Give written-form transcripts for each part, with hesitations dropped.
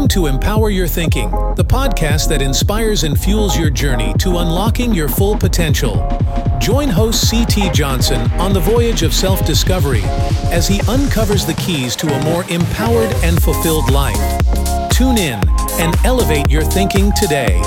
to Empower Your Thinking, the podcast that inspires and fuels your journey to unlocking your full potential. Join host C.T. Johnson on the voyage of self-discovery as he uncovers the keys to a more empowered and fulfilled life. Tune in and elevate your thinking today.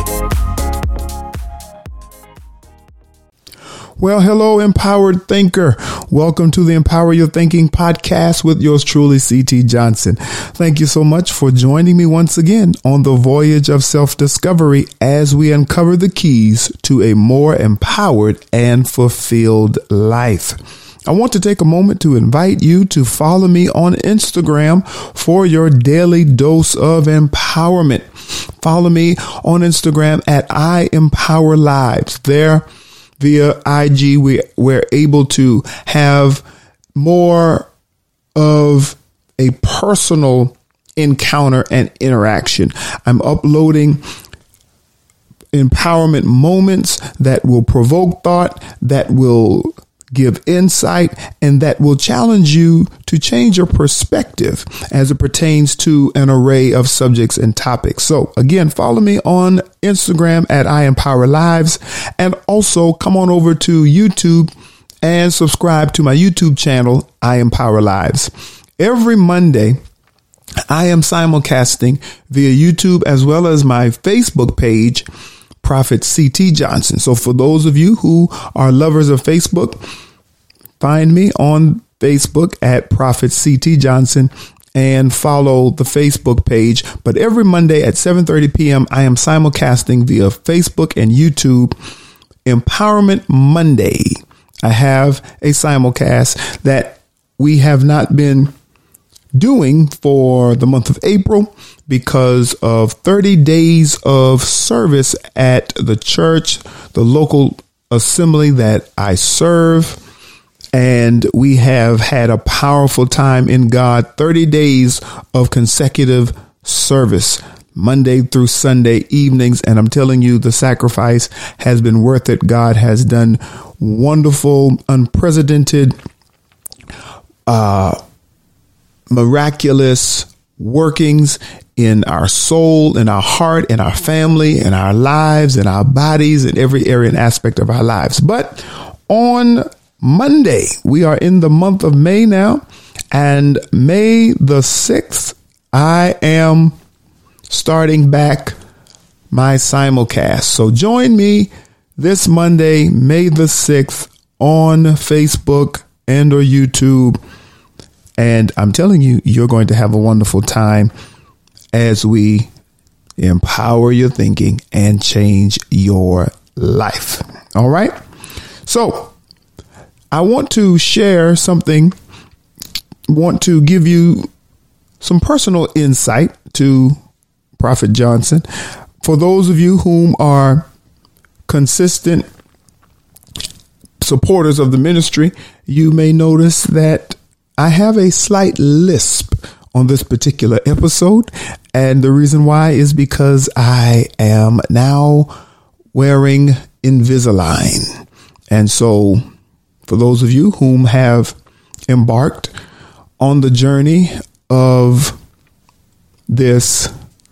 Well, hello, empowered thinker. Welcome to the Empower Your Thinking podcast with yours truly, C.T. Johnson. Thank you so much for joining me once again on the voyage of self-discovery as we uncover the keys to a more empowered and fulfilled life. I want to take a moment to invite you to follow me on Instagram for your daily dose of empowerment. Follow me on Instagram at I Empower Lives. There, via IG, we're able to have more of a personal encounter and interaction. I'm uploading empowerment moments that will provoke thought, that will give insight, and that will challenge you to change your perspective as it pertains to an array of subjects and topics. So again, follow me on Instagram at I Empower Lives, and also come on over to YouTube and subscribe to my YouTube channel, I Empower Lives. Every Monday, I am simulcasting via YouTube as well as my Facebook page, Prophet C.T. Johnson. So for those of you who are lovers of Facebook, find me on Facebook at Prophet C.T. Johnson and follow the Facebook page. But every Monday at 7:30 p.m., I am simulcasting via Facebook and YouTube, Empowerment Monday. I have a simulcast that we have not been doing for the month of April because of 30 days of service at the church, the local assembly that I serve. And we have had a powerful time in God, 30 days of consecutive service, Monday through Sunday evenings. And I'm telling you, the sacrifice has been worth it. God has done wonderful, unprecedented, miraculous workings in our soul, in our heart, in our family, in our lives, in our bodies, in every area and aspect of our lives. But on Monday, we are in the month of May now, and May the 6th, I am starting back my simulcast. So join me this Monday, May the 6th, on Facebook and or YouTube. And I'm telling you, you're going to have a wonderful time as we empower your thinking and change your life. All right. So I want to share something, want to give you some personal insight to Prophet Johnson. For those of you whom are consistent supporters of the ministry, you may notice that I have a slight lisp on this particular episode. And the reason why is because I am now wearing Invisalign. And so for those of you whom have embarked on the journey of this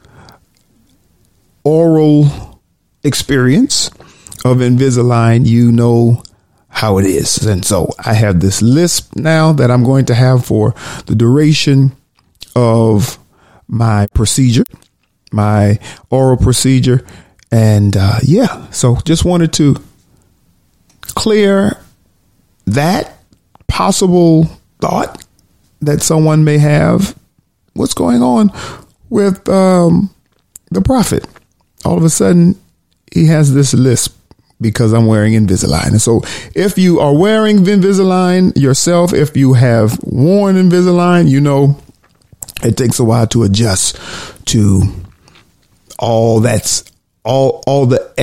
oral experience of Invisalign, you know how it is. And so I have this lisp now that I'm going to have for the duration of my procedure, my oral procedure. And so just wanted to clear that possible thought that someone may have. What's going on with the prophet? All of a sudden, he has this lisp because I'm wearing Invisalign. And so if you are wearing Invisalign yourself, if you have worn Invisalign, you know it takes a while to adjust to all the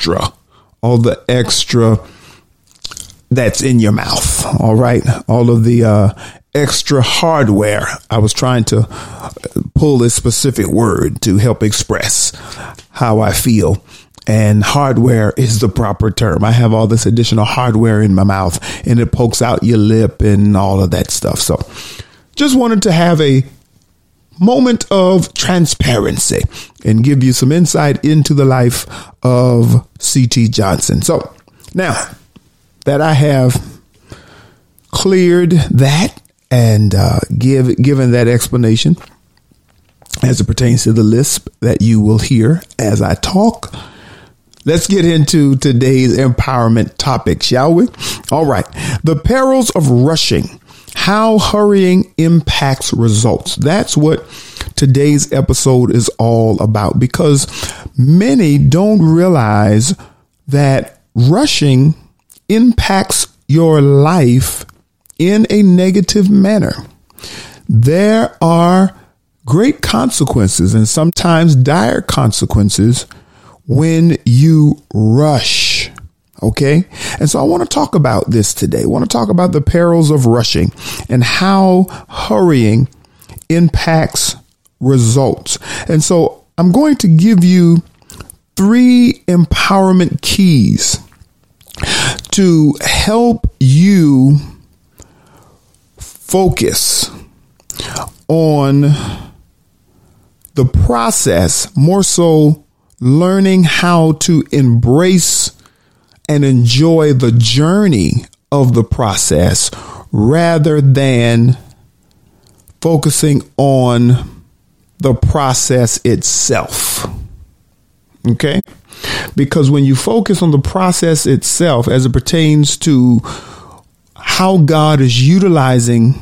extra that's in your mouth. All right. All of the extra hardware. I was trying to pull a specific word to help express how I feel. And hardware is the proper term. I have all this additional hardware in my mouth and it pokes out your lip and all of that stuff. So just wanted to have a moment of transparency and give you some insight into the life of C.T. Johnson. So now that I have cleared that and given that explanation as it pertains to the lisp that you will hear as I talk, let's get into today's empowerment topic, shall we? All right. The perils of rushing. How hurrying impacts results. That's what today's episode is all about, because many don't realize that rushing impacts your life in a negative manner. There are great consequences and sometimes dire consequences when you rush. Okay. And so I want to talk about this today. I want to talk about the perils of rushing and how hurrying impacts results. And so I'm going to give you 3 empowerment keys to help you focus on the process, more so learning how to embrace and enjoy the journey of the process rather than focusing on the process itself. Okay? Because when you focus on the process itself as it pertains to how God is utilizing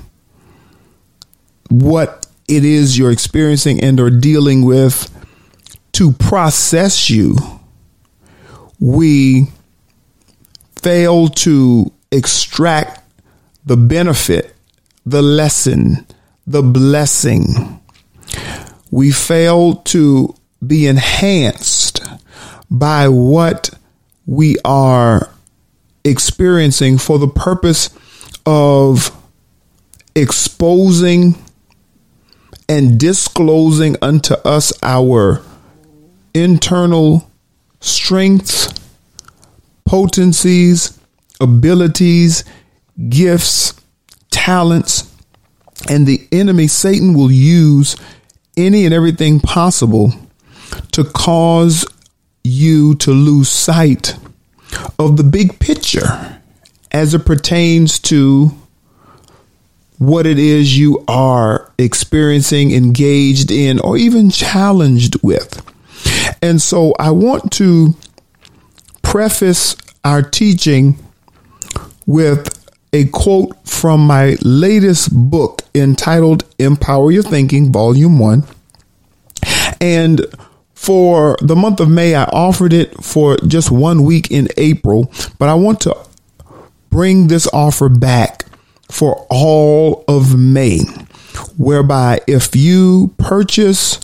what it is you're experiencing and or dealing with to process you, we fail to extract the benefit, the lesson, the blessing. We fail to be enhanced by what we are experiencing for the purpose of exposing and disclosing unto us our internal strengths, potencies, abilities, gifts, talents, and the enemy, Satan, will use any and everything possible to cause you to lose sight of the big picture as it pertains to what it is you are experiencing, engaged in, or even challenged with. And so I want to preface our teaching with a quote from my latest book entitled Empower Your Thinking, Volume 1. And for the month of May, I offered it for just 1 week in April, but I want to bring this offer back for all of May, whereby if you purchase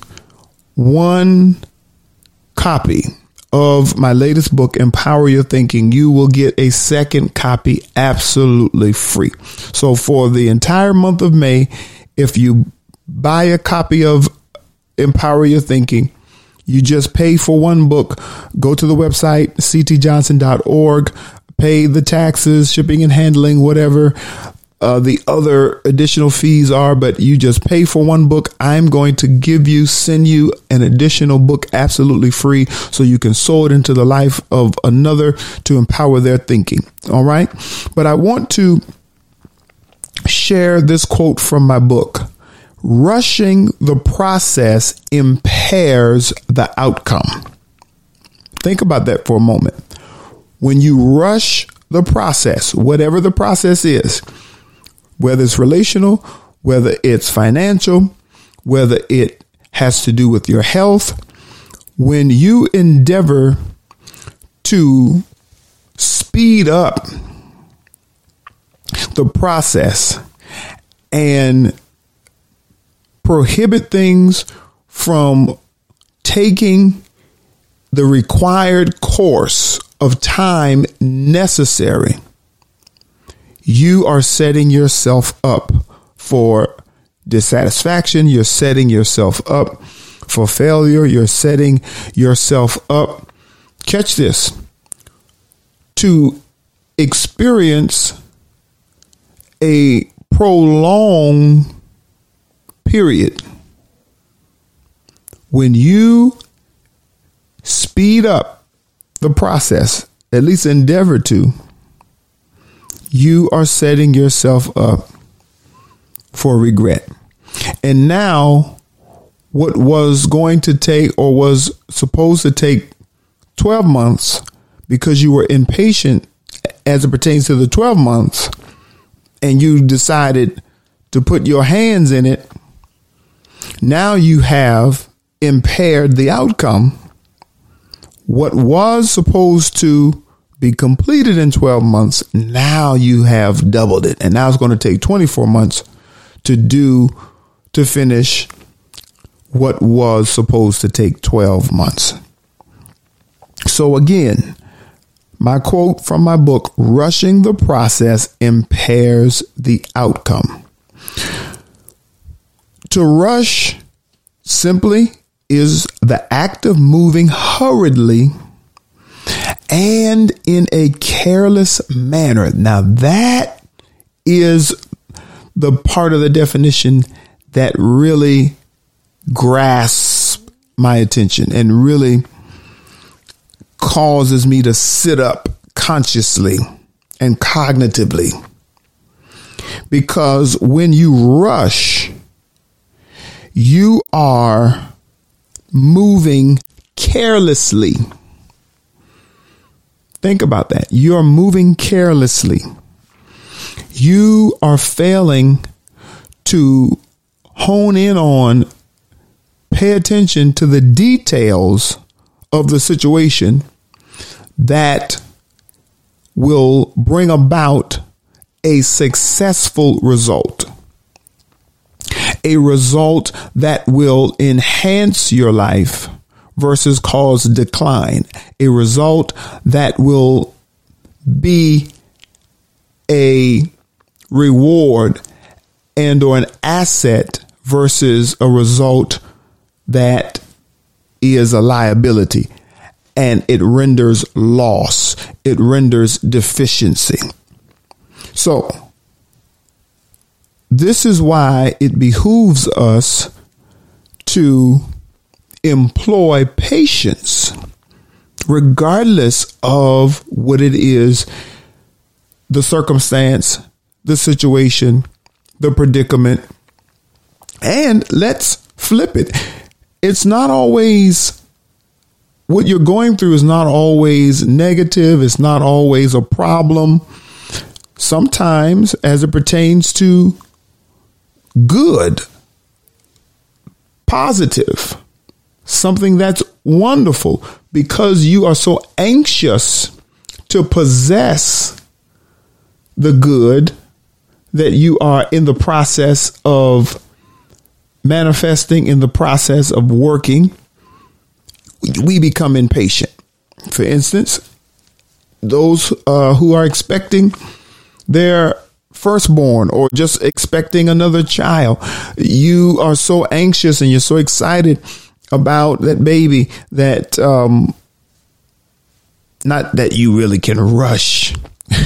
1 copy of my latest book, Empower Your Thinking, you will get a second copy absolutely free. So for the entire month of May, if you buy a copy of Empower Your Thinking, you just pay for 1 book, go to the website, ctjohnson.org, pay the taxes, shipping and handling, whatever the other additional fees are, but you just pay for 1 book. I'm going to send you an additional book absolutely free so you can sow it into the life of another to empower their thinking. All right. But I want to share this quote from my book. Rushing the process impairs the outcome. Think about that for a moment. When you rush the process, whatever the process is, whether it's relational, whether it's financial, whether it has to do with your health, when you endeavor to speed up the process and prohibit things from taking the required course of time necessary, you are setting yourself up for dissatisfaction. You're setting yourself up for failure. You're setting yourself up, catch this, to experience a prolonged period when you speed up the process, at least endeavor to, you are setting yourself up for regret. And now what was going to take, or was supposed to take 12 months, because you were impatient as it pertains to the 12 months, and you decided to put your hands in it, now you have impaired the outcome. What was supposed to be completed in 12 months, now you have doubled it. And now it's going to take 24 months to finish what was supposed to take 12 months. So again, my quote from my book, rushing the process impairs the outcome. To rush simply is the act of moving hurriedly and in a careless manner. Now that is the part of the definition that really grasps my attention and really causes me to sit up consciously and cognitively. Because when you rush, you are moving carelessly. Think about that. You're moving carelessly. You are failing to hone in on, pay attention to the details of the situation that will bring about a successful result. A result that will enhance your life versus cause decline. A result that will be a reward and or an asset versus a result that is a liability, and it renders loss. It renders deficiency. So this is why it behooves us to employ patience, regardless of what it is, the circumstance, the situation, the predicament. And let's flip it. It's not always, what you're going through is not always negative. It's not always a problem. Sometimes, as it pertains to good, positive, something that's wonderful, because you are so anxious to possess the good that you are in the process of manifesting, in the process of working, we become impatient. For instance, those who are expecting their firstborn or just expecting another child, you are so anxious and you're so excited about that baby that not that you really can rush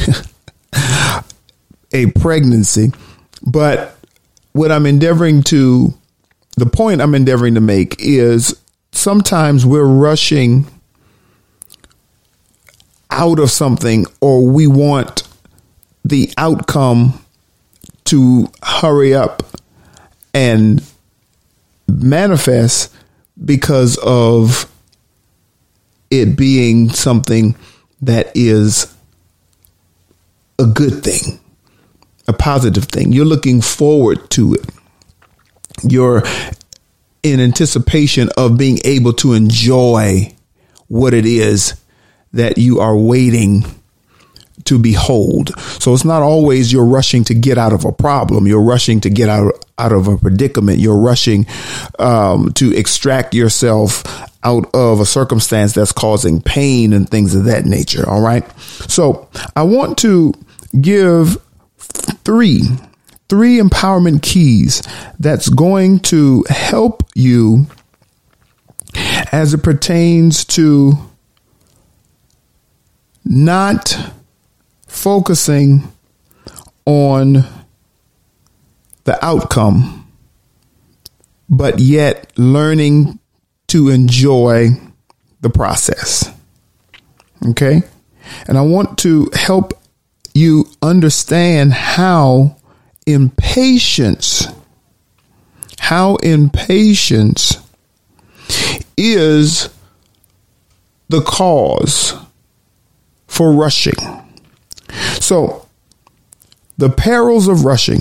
a pregnancy, but what I'm endeavoring to, the point I'm endeavoring to make is sometimes we're rushing out of something, or we want the outcome to hurry up and manifest because of it being something that is a good thing, a positive thing. You're looking forward to it. You're in anticipation of being able to enjoy what it is that you are waiting to behold. So it's not always you're rushing to get out of a problem. You're rushing to get out of a predicament. You're rushing to extract yourself out of a circumstance that's causing pain and things of that nature. All right. So I want to give three empowerment keys that's going to help you as it pertains to not focusing on the outcome, but yet learning to enjoy the process. Okay? And I want to help you understand how impatience is the cause for rushing. So, the perils of rushing.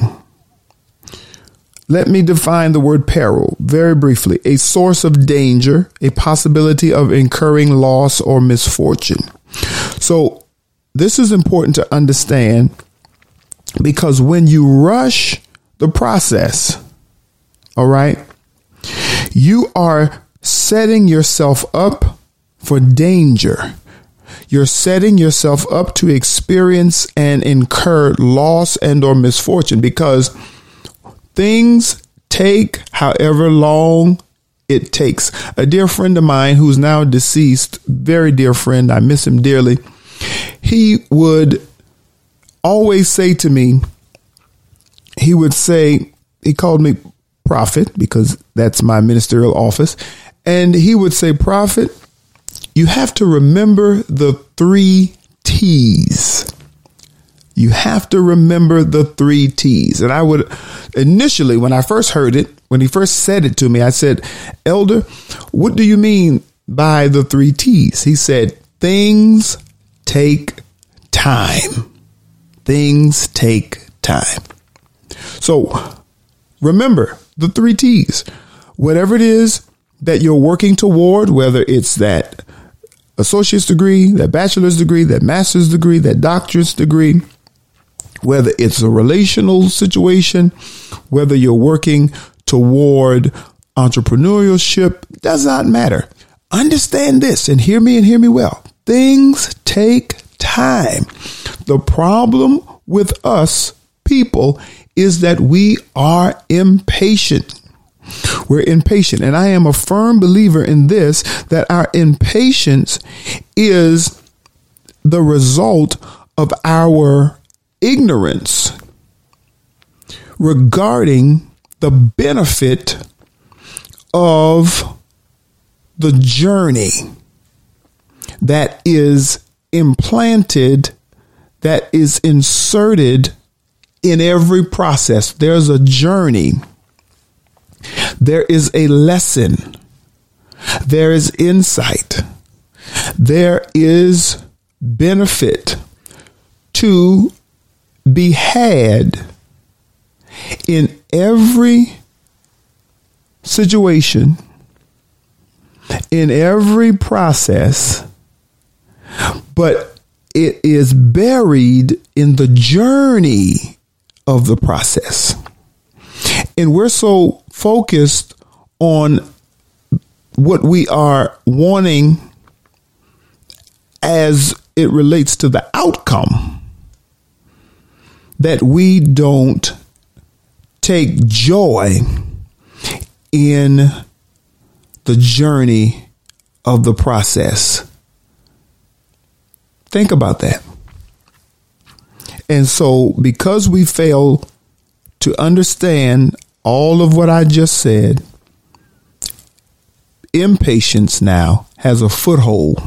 Let me define the word peril very briefly. A source of danger, a possibility of incurring loss or misfortune. So this is important to understand, because when you rush the process, all right, you are setting yourself up for danger. You're setting yourself up to experience and incur loss and or misfortune, because things take however long it takes. A dear friend of mine who's now deceased, very dear friend, I miss him dearly, he would always say to me, he called me prophet because that's my ministerial office. And he would say, prophet, you have to remember the 3 T's. You have to remember the 3 T's. And I would initially, when I first heard it, when he first said it to me, I said, Elder, what do you mean by the 3 T's? He said, things take time. Things take time. So remember the 3 T's. Whatever it is that you're working toward, whether it's that associate's degree, that bachelor's degree, that master's degree, that doctorate's degree, whether it's a relational situation, whether you're working toward entrepreneurship, does not matter. Understand this and hear me well. Things take time. The problem with us people is that we are impatient. We're impatient. And I am a firm believer in this, that our impatience is the result of our ignorance regarding the benefit of the journey that is implanted, that is inserted in every process. There's a journey. There is a lesson. There is insight. There is benefit to be had in every situation, in every process, but it is buried in the journey of the process. And we're so focused on what we are wanting as it relates to the outcome that we don't take joy in the journey of the process. Think about that. And so because we fail to understand all of what I just said, impatience now has a foothold,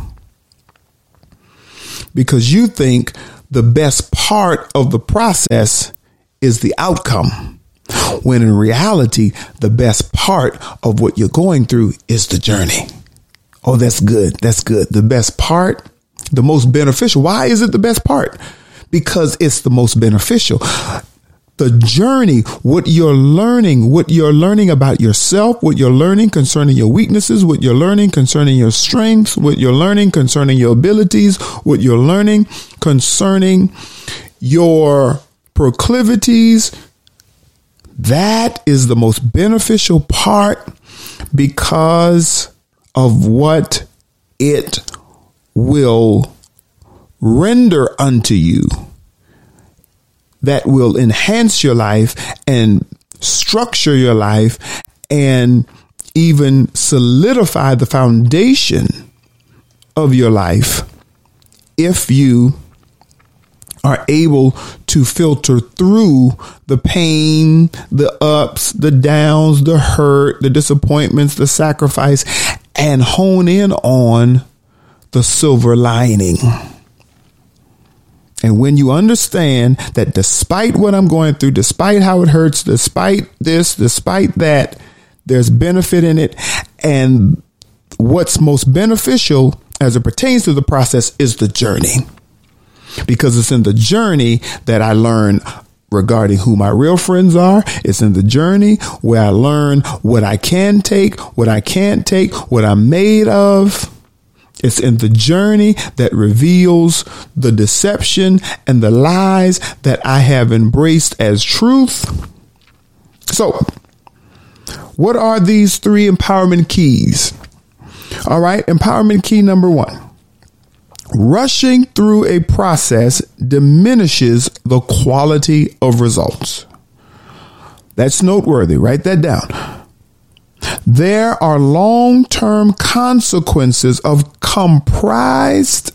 because you think the best part of the process is the outcome, when in reality, the best part of what you're going through is the journey. Oh, that's good. That's good. The best part, the most beneficial. Why is it the best part? Because it's the most beneficial. The journey, what you're learning about yourself, what you're learning concerning your weaknesses, what you're learning concerning your strengths, what you're learning concerning your abilities, what you're learning concerning your proclivities, that is the most beneficial part, because of what it will render unto you, that will enhance your life and structure your life and even solidify the foundation of your life, if you are able to filter through the pain, the ups, the downs, the hurt, the disappointments, the sacrifice, and hone in on the silver lining. And when you understand that despite what I'm going through, despite how it hurts, despite this, despite that, there's benefit in it. And what's most beneficial as it pertains to the process is the journey. Because it's in the journey that I learn regarding who my real friends are. It's in the journey where I learn what I can take, what I can't take, what I'm made of. It's in the journey that reveals the deception and the lies that I have embraced as truth. So, what are these 3 empowerment keys? All right. Empowerment key number 1. Rushing through a process diminishes the quality of results. That's noteworthy. Write that down. There are long-term consequences of comprised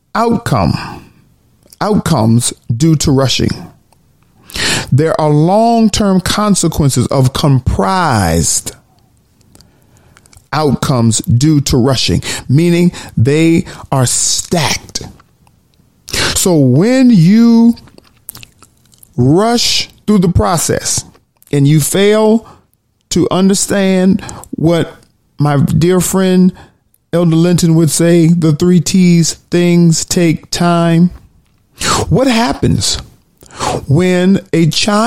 outcomes due to rushing. There are long-term consequences of comprised outcomes due to rushing, meaning they are stacked. So when you rush through the process and you fail to understand what my dear friend Elder Linton would say, the 3 T's, things take time. What happens when a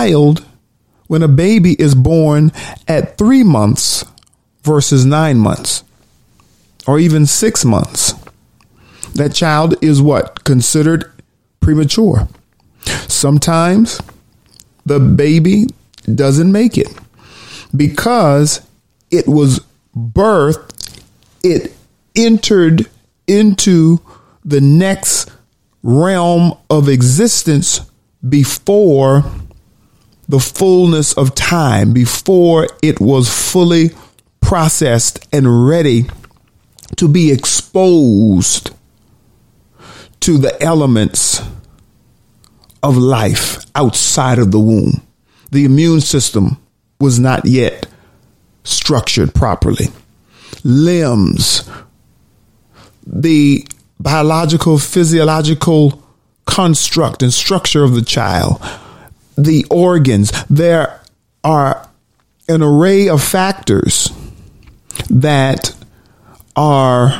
baby is born at 3 months versus 9 months or even 6 months? That child is what? Considered premature. Sometimes the baby doesn't make it because it was birthed, it entered into the next realm of existence before the fullness of time, before it was fully processed and ready to be exposed to the elements of life outside of the womb. The immune system was not yet structured properly. Limbs, the biological, physiological construct and structure of the child, the organs, there are an array of factors that are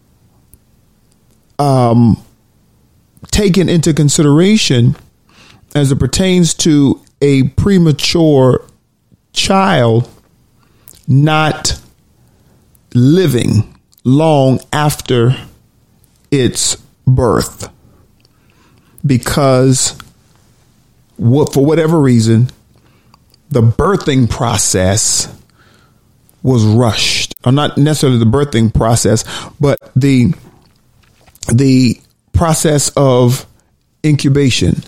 taken into consideration as it pertains to a premature child not living long after its birth, because for whatever reason, the birthing process was rushed, or not necessarily the birthing process, but the process of incubation,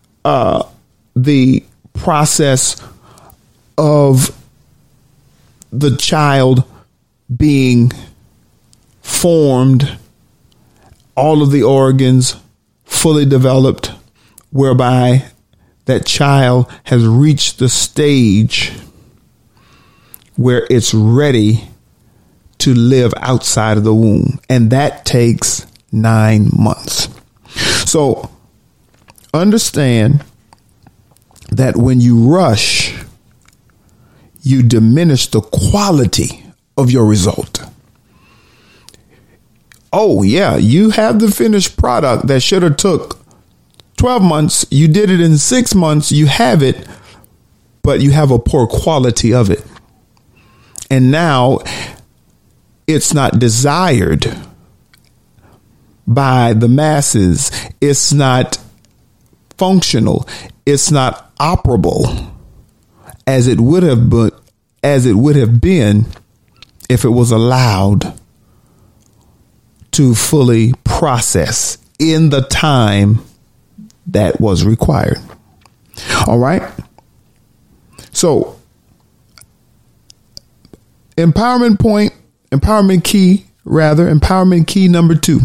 the process of the child being formed, all of the organs fully developed, whereby that child has reached the stage where it's ready to live outside of the womb. And that takes 9 months. So understand that when you rush, you diminish the quality of your result. Oh, yeah, you have the finished product that should have took 12 months. You did it in 6 months. You have it, but you have a poor quality of it. And now it's not desired by the masses. It's not functional. It's not operable as it would have been if it was allowed to fully process in the time that was required. All right. So empowerment key number 2.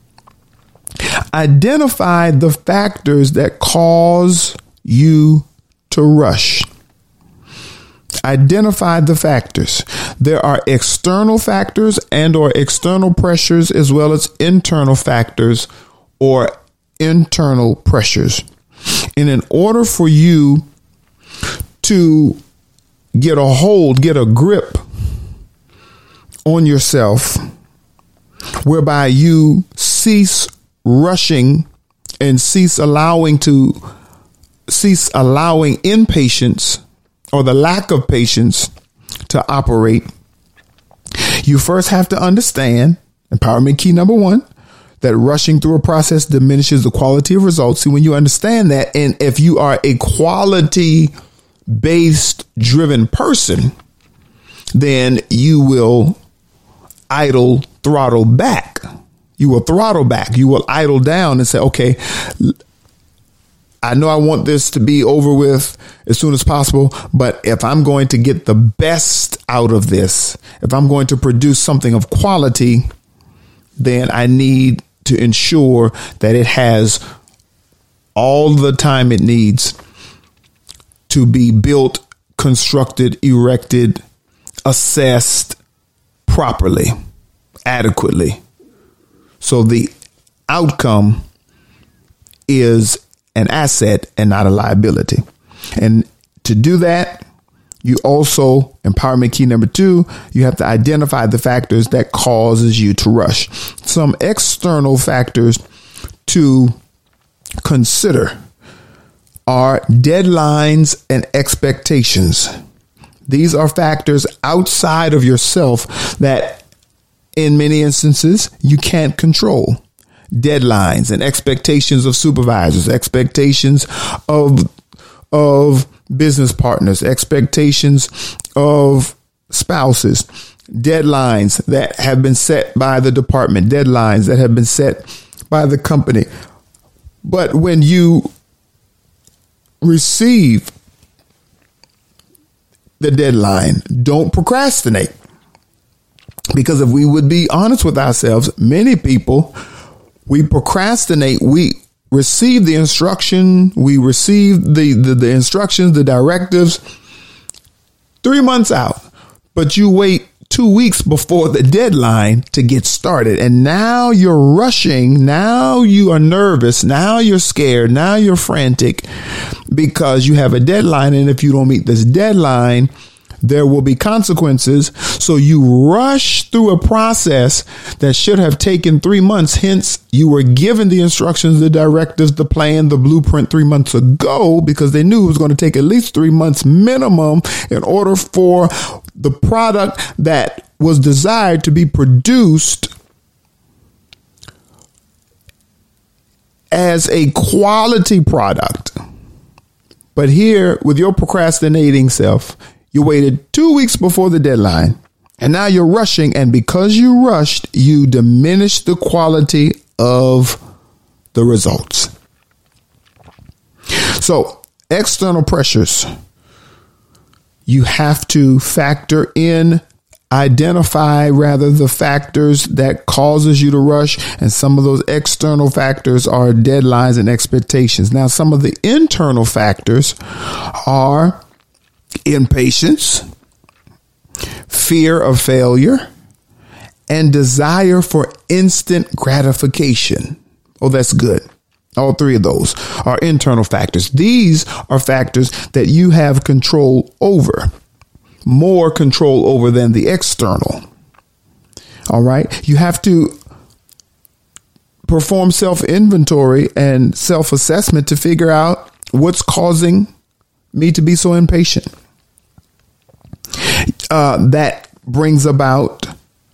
Identify the factors that cause you to rush. identify the factors. There are external factors and or external pressures, as well as internal factors or internal pressures. And in order for you to get a grip on yourself, whereby you cease rushing and cease allowing impatience or the lack of patience to operate, you first have to understand, empowerment key number 1, that rushing through a process diminishes the quality of results. See, when you understand that, and if you are a quality-based driven person, then you will throttle back. You will throttle back. You will idle down and say, okay, I know I want this to be over with as soon as possible, but if I'm going to get the best out of this, if I'm going to produce something of quality, then I need to ensure that it has all the time it needs to be built, constructed, erected, assessed properly, adequately. So the outcome is an asset and not a liability. And to do that, you also, empowerment key number 2, you have to identify the factors that causes you to rush. Some external factors to consider are deadlines and expectations. These are factors outside of yourself that in many instances you can't control. Deadlines and expectations of supervisors, expectations of business partners, expectations of spouses, deadlines that have been set by the department, deadlines that have been set by the company. But when you receive the deadline, don't procrastinate. Because if we would be honest with ourselves, many people, we procrastinate. We receive the instruction. We receive the instructions, the directives 3 months out, but you wait 2 weeks before the deadline to get started. And now you're rushing. Now you are nervous. Now you're scared. Now you're frantic because you have a deadline. And if you don't meet this deadline, there will be consequences. So you rush through a process that should have taken 3 months. Hence, you were given the instructions, the directives, the plan, the blueprint 3 months ago, because they knew it was going to take at least 3 months minimum in order for the product that was desired to be produced as a quality product. But here, with your procrastinating self, you waited 2 weeks before the deadline, and now you're rushing. And because you rushed, you diminish the quality of the results. So external pressures, you have to identify the factors that causes you to rush. And some of those external factors are deadlines and expectations. Now, some of the internal factors are impatience, fear of failure, and desire for instant gratification. Oh, that's good. All three of those are internal factors. These are factors that you have control over, more control over than the external. All right. You have to perform self-inventory and self-assessment to figure out what's causing me to be so impatient. That brings about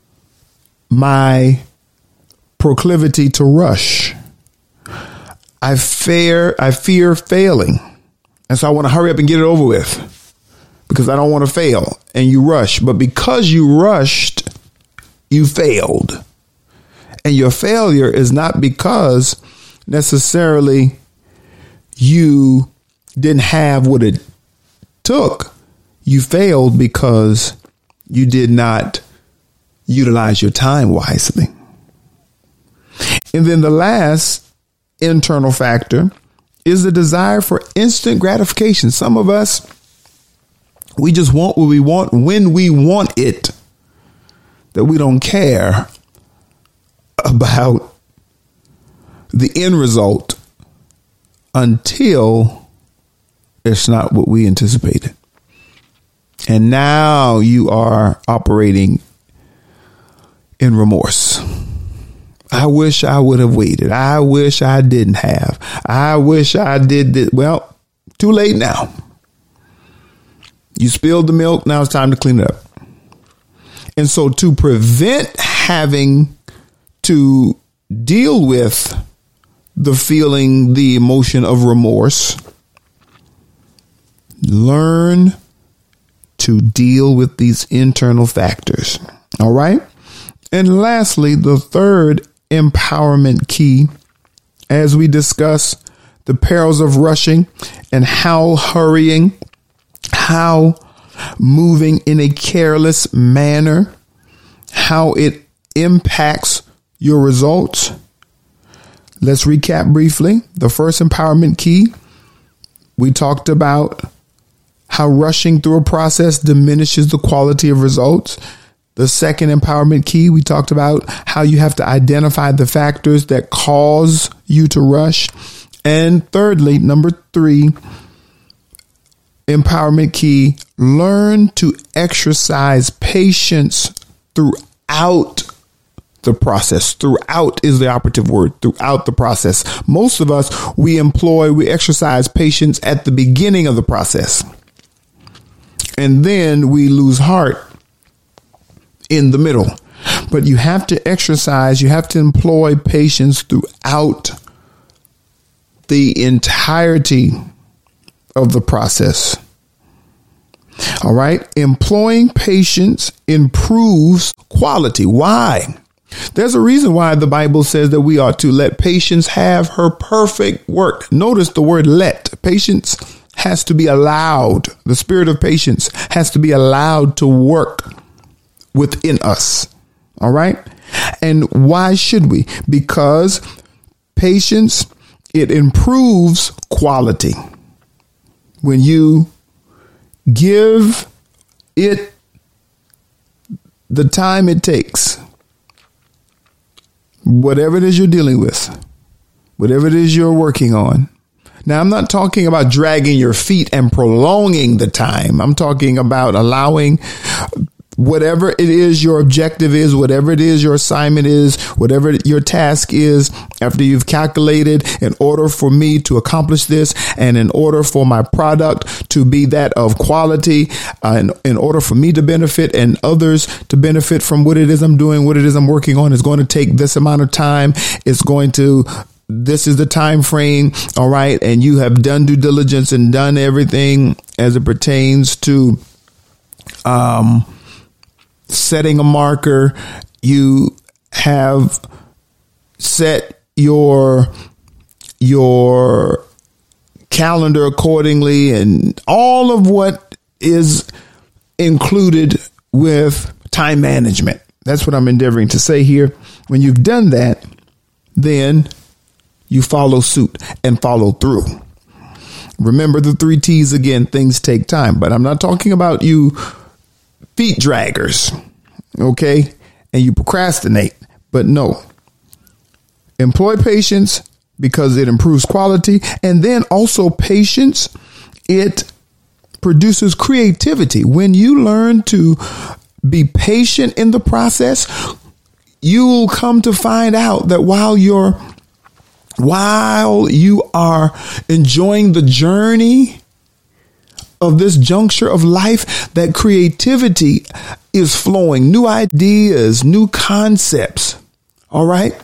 my proclivity to rush. I fear failing. And so I want to hurry up and get it over with because I don't want to fail. And you rush. But because you rushed, you failed. And your failure is not because necessarily you didn't have what it took. You failed because you did not utilize your time wisely. And then the last internal factor is the desire for instant gratification. Some of us, We just want what we want when we want it, that we don't care about the end result until it's not what we anticipated. And now you are operating in remorse. I wish I would have waited. I wish I didn't have. I wish I did this. Well, too late now. You spilled the milk. Now it's time to clean it up. And so to prevent having to deal with the feeling, the emotion of remorse, learn to deal with these internal factors. All right. And lastly, the third empowerment key, as we discuss the perils of rushing and how hurrying, how moving in a careless manner, how it impacts your results. Let's recap briefly. The first empowerment key, we talked about how rushing through a process diminishes the quality of results. The second empowerment key, we talked about how you have to identify the factors that cause you to rush. And thirdly, number 3, empowerment key, learn to exercise patience throughout the process. Throughout is the operative word, throughout the process. Most of us, we exercise patience at the beginning of the process. And then we lose heart in the middle. But you have to exercise, you have to employ patience throughout the entirety of the process. All right. Employing patience improves quality. Why? There's a reason why the Bible says that we ought to let patience have her perfect work. Notice the word let. Patience has to be allowed. The spirit of patience has to be allowed to work within us. All right. And why should we? Because patience, it improves quality. When you give it the time it takes, whatever it is you're dealing with, whatever it is you're working on. Now, I'm not talking about dragging your feet and prolonging the time. I'm talking about allowing whatever it is your objective is, whatever it is your assignment is, whatever your task is, after you've calculated, in order for me to accomplish this and in order for my product to be that of quality, in order for me to benefit and others to benefit from what it is I'm doing, what it is I'm working on, is going to take this amount of time. This is the time frame. All right. And you have done due diligence and done everything as it pertains to, setting a marker. You have set your calendar accordingly, and all of what is included with time management. That's what I'm endeavoring to say here. When you've done that, then you follow suit and follow through. Remember the 3 T's again. Things take time, but I'm not talking about you feet draggers, okay? And you procrastinate, but no. Employ patience because it improves quality. And then also patience, it produces creativity. When you learn to be patient in the process, you will come to find out that while you are enjoying the journey of this juncture of life, that creativity is flowing, new ideas, new concepts. All right.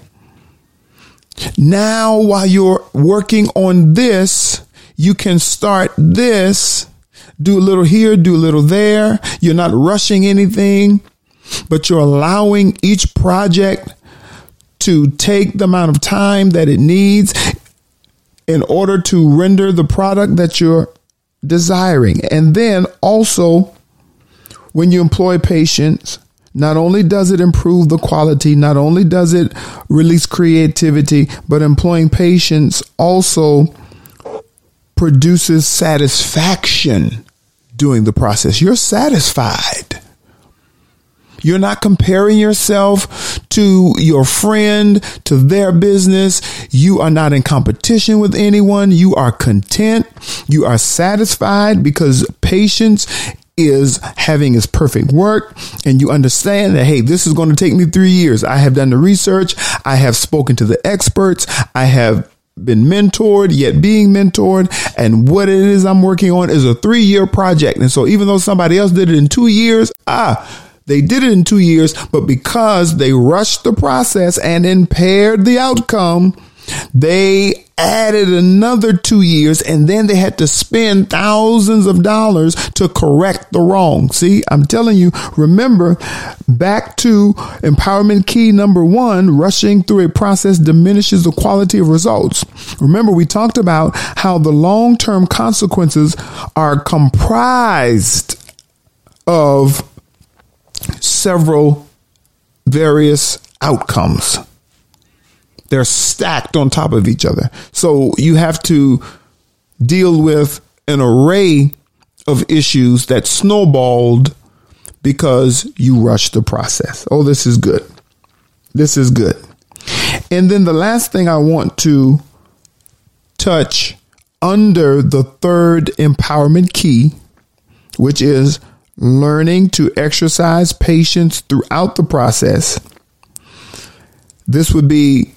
Now, while you're working on this, you can start this, do a little here, do a little there. You're not rushing anything, but you're allowing each project to take the amount of time that it needs in order to render the product that you're desiring. And then also, when you employ patience, not only does it improve the quality, not only does it release creativity, but employing patience also produces satisfaction, doing the process. You're satisfied. You're not comparing yourself to your friend, to their business. You are not in competition with anyone. You are content. You are satisfied because patience is having its perfect work. And you understand that, hey, this is going to take me 3 years. I have done the research. I have spoken to the experts. I have been mentored, yet being mentored. And what it is I'm working on is a 3-year project. And so even though somebody else did it in 2 years, they did it in 2 years, but because they rushed the process and impaired the outcome, they added another 2 years, and then they had to spend thousands of dollars to correct the wrong. See, I'm telling you, remember, back to empowerment key number 1, rushing through a process diminishes the quality of results. Remember, we talked about how the long-term consequences are comprised of several various outcomes. They're stacked on top of each other. So you have to deal with an array of issues that snowballed because you rushed the process. Oh, this is good. This is good. And then the last thing I want to touch under the third empowerment key, which is learning to exercise patience throughout the process. This would be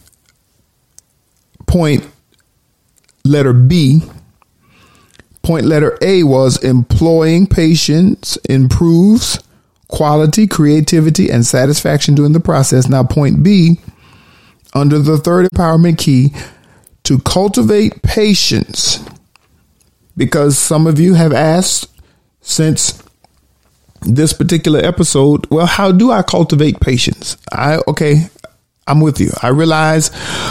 point letter B. Point letter A was employing patience improves quality, creativity, and satisfaction during the process. Now, point B, under the third empowerment key, to cultivate patience, because some of you have asked since this particular episode, well, how do I cultivate patience? I'm with you. I realize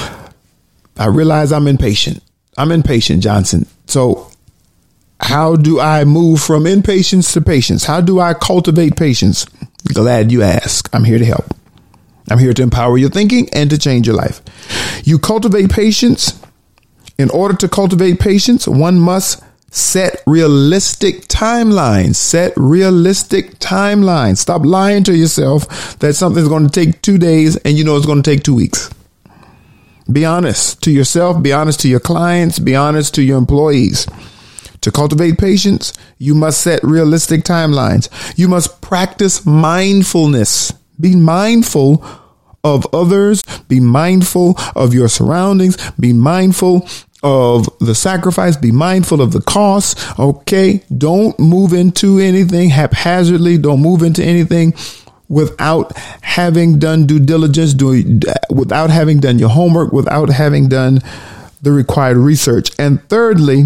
I'm impatient. I'm impatient, Johnson. So how do I move from impatience to patience? How do I cultivate patience? Glad you asked. I'm here to help. I'm here to empower your thinking and to change your life. You cultivate patience. In order to cultivate patience, one must set realistic timelines. Set realistic timelines. Stop lying to yourself that something's going to take 2 days and you know it's going to take 2 weeks. Be honest to yourself. Be honest to your clients. Be honest to your employees. To cultivate patience, you must set realistic timelines. You must practice mindfulness. Be mindful of others. Be mindful of your surroundings. Be mindful of the sacrifice. Be mindful of the cost. Okay. Don't move into anything haphazardly. Don't move into anything without having done due diligence, without having done your homework, without having done the required research. And thirdly,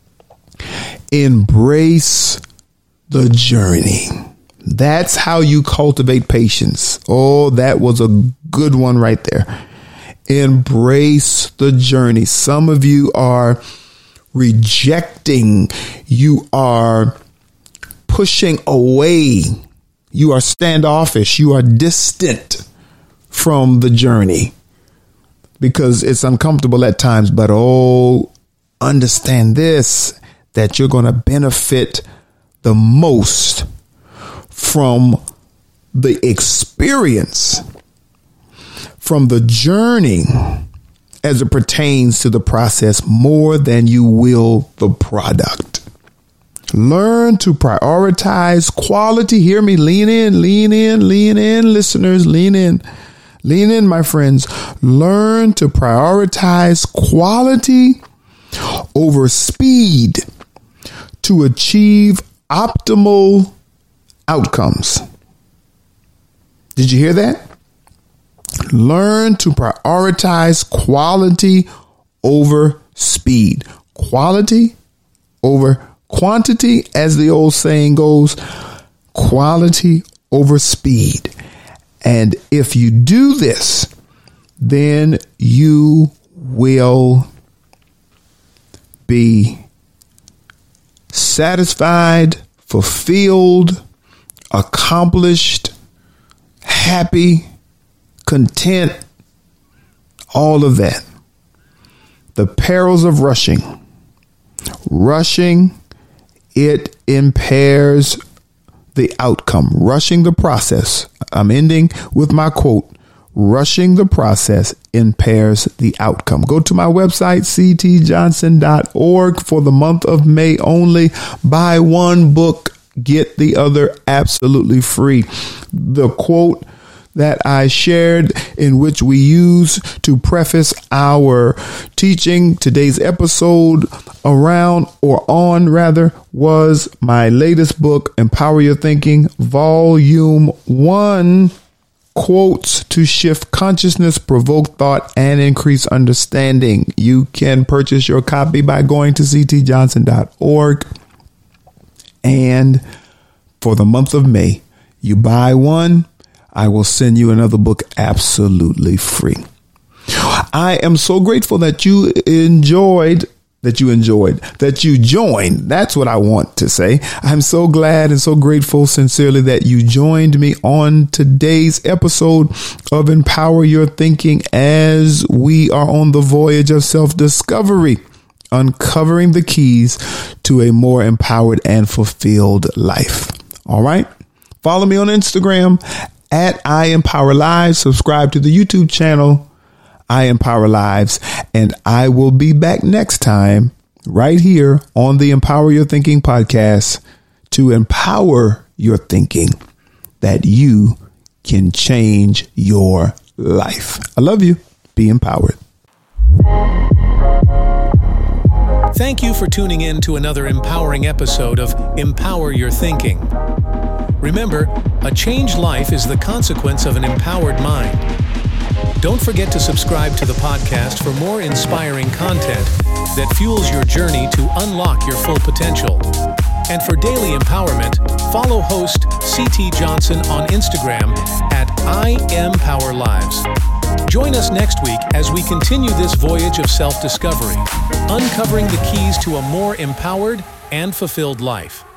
embrace the journey. That's how you cultivate patience. Oh, that was a good one right there. Embrace the journey. Some of you are rejecting. You are pushing away. You are standoffish. You are distant from the journey because it's uncomfortable at times. But understand this, that you're going to benefit the most from the experience, from the journey as it pertains to the process more than you will the product. Learn to prioritize quality. Hear me. Lean in, listeners. Lean in, my friends. Learn to prioritize quality over speed to achieve optimal outcomes. Did you hear that? Learn to prioritize quality over speed. Quality over quantity, as the old saying goes. Quality over speed. And if you do this, then you will be satisfied, fulfilled, accomplished, happy, content, all of that. The perils of rushing. Rushing it impairs the outcome. Rushing the process. I'm ending with my quote. Rushing the process impairs the outcome. Go to my website, ctjohnson.org, for the month of May only. Buy one book, get the other absolutely free. The quote that I shared, in which we use to preface our teaching, today's episode was my latest book, Empower Your Thinking, Volume 1. Quotes to shift consciousness, provoke thought, and increase understanding. You can purchase your copy by going to ctjohnson.org. And for the month of May, you buy one, I will send you another book absolutely free. I am so grateful that you joined. That's what I want to say. I'm so glad and so grateful sincerely that you joined me on today's episode of Empower Your Thinking, as we are on the voyage of self-discovery, uncovering the keys to a more empowered and fulfilled life. All right. Follow me on Instagram at I Empower Lives. Subscribe to the YouTube channel, I Empower Lives, and I will be back next time right here on the Empower Your Thinking podcast to empower your thinking that you can change your life. I love you. Be empowered. Thank you for tuning in to another empowering episode of Empower Your Thinking. Remember, a changed life is the consequence of an empowered mind. Don't forget to subscribe to the podcast for more inspiring content that fuels your journey to unlock your full potential. And for daily empowerment, follow host CT Johnson on Instagram at IEmpowerLives. Join us next week as we continue this voyage of self-discovery, uncovering the keys to a more empowered and fulfilled life.